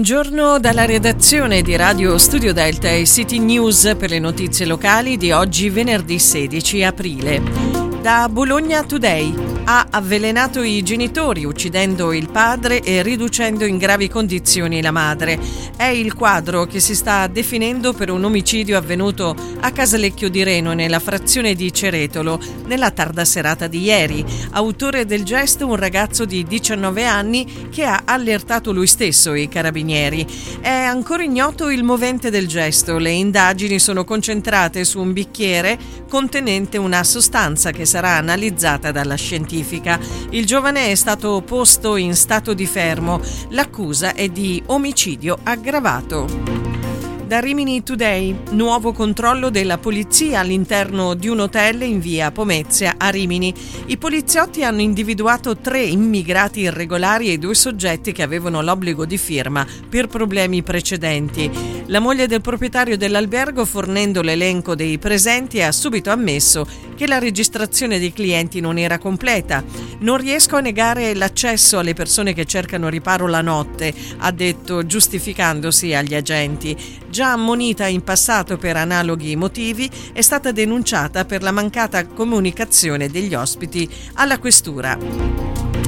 Buongiorno dalla redazione di Radio Studio Delta e City News per le notizie locali di oggi venerdì 16 aprile. Da Bologna Today: ha avvelenato i genitori uccidendo il padre e riducendo in gravi condizioni la madre. È il quadro che si sta definendo per un omicidio avvenuto a Casalecchio di Reno, nella frazione di Ceretolo, nella tarda serata di ieri. Autore del gesto un ragazzo di 19 anni che ha allertato lui stesso i carabinieri. È ancora ignoto il movente del gesto. Le indagini sono concentrate su un bicchiere contenente una sostanza che sarà analizzata dalla scientifica. Il giovane è stato posto in stato di fermo. L'accusa è di omicidio aggravato. Da Rimini Today: nuovo controllo della polizia all'interno di un hotel in via Pomezia a Rimini. I poliziotti hanno individuato 3 immigrati irregolari e 2 soggetti che avevano l'obbligo di firma per problemi precedenti. La moglie del proprietario dell'albergo, fornendo l'elenco dei presenti, ha subito ammesso che la registrazione dei clienti non era completa. Non riesco a negare l'accesso alle persone che cercano riparo la notte, ha detto, giustificandosi agli agenti. Già ammonita in passato per analoghi motivi, è stata denunciata per la mancata comunicazione degli ospiti alla questura.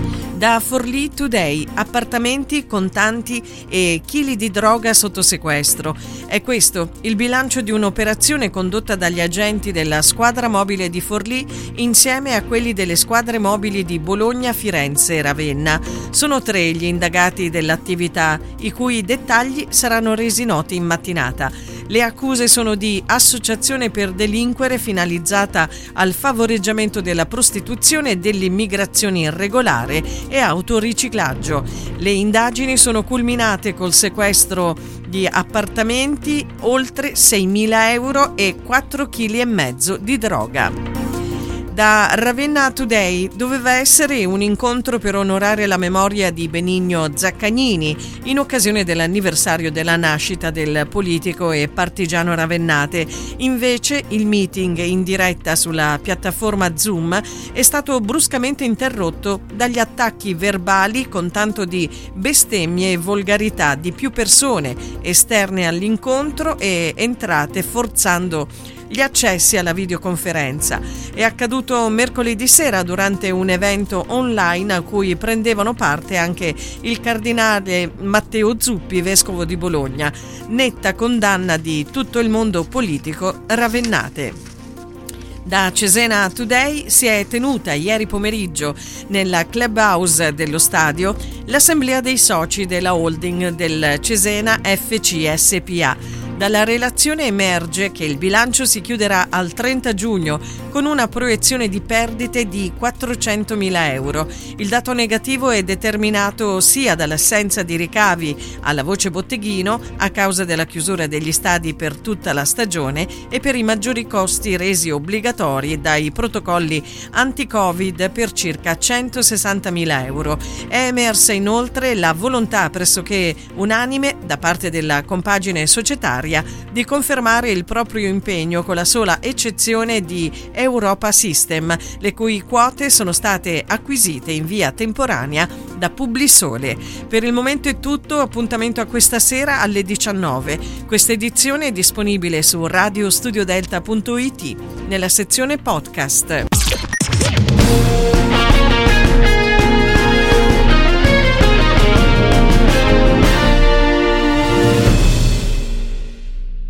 Da Forlì Today: appartamenti, contanti e chili di droga sotto sequestro. È questo il bilancio di un'operazione condotta dagli agenti della squadra mobile di Forlì insieme a quelli delle squadre mobili di Bologna, Firenze e Ravenna. Sono 3 gli indagati dell'attività, i cui dettagli saranno resi noti in mattinata. Le accuse sono di associazione per delinquere finalizzata al favoreggiamento della prostituzione e dell'immigrazione irregolare e autoriciclaggio. Le indagini sono culminate col sequestro di appartamenti, oltre 6.000 euro e 4,5 kg di droga. Da Ravenna Today: doveva essere un incontro per onorare la memoria di Benigno Zaccagnini in occasione dell'anniversario della nascita del politico e partigiano ravennate. Invece il meeting in diretta sulla piattaforma Zoom è stato bruscamente interrotto dagli attacchi verbali con tanto di bestemmie e volgarità di più persone esterne all'incontro e entrate forzando gli accessi alla videoconferenza. È accaduto mercoledì sera durante un evento online a cui prendevano parte anche il cardinale Matteo Zuppi, vescovo di Bologna. Netta condanna di tutto il mondo politico ravennate. Da Cesena Today: si è tenuta ieri pomeriggio nella clubhouse dello stadio l'assemblea dei soci della holding del Cesena FC SPA. Dalla relazione emerge che il bilancio si chiuderà al 30 giugno con una proiezione di perdite di 400.000 euro. Il dato negativo è determinato sia dall'assenza di ricavi alla voce botteghino a causa della chiusura degli stadi per tutta la stagione e per i maggiori costi resi obbligatori dai protocolli anti-Covid per circa 160.000 euro. È emersa inoltre la volontà pressoché unanime da parte della compagine societaria di confermare il proprio impegno, con la sola eccezione di Europa System, le cui quote sono state acquisite in via temporanea da Publisole. Per il momento è tutto, appuntamento a questa sera alle 19. Questa edizione è disponibile su radiostudiodelta.it nella sezione podcast.